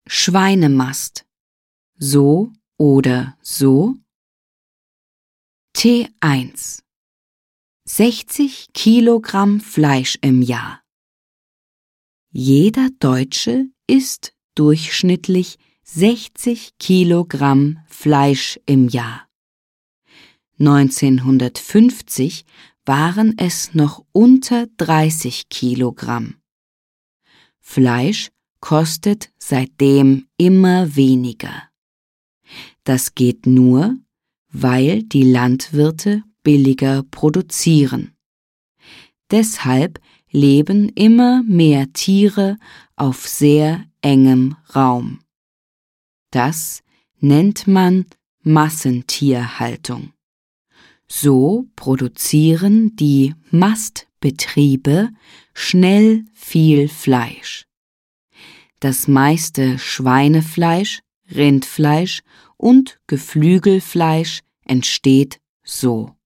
Schweinemast. So oder so? T1. 60 Kilogramm Fleisch im Jahr. Jeder Deutsche isst durchschnittlich 60 Kilogramm Fleisch im Jahr. 1950 waren es noch unter 30 Kilogramm. Fleisch kostet seitdem immer weniger. Das geht nur, weil die Landwirte billiger produzieren. Deshalb leben immer mehr Tiere auf sehr engem Raum. Das nennt man Massentierhaltung. So produzieren die Mastbetriebe schnell viel Fleisch. Das meiste Schweinefleisch, Rindfleisch und Geflügelfleisch entsteht so.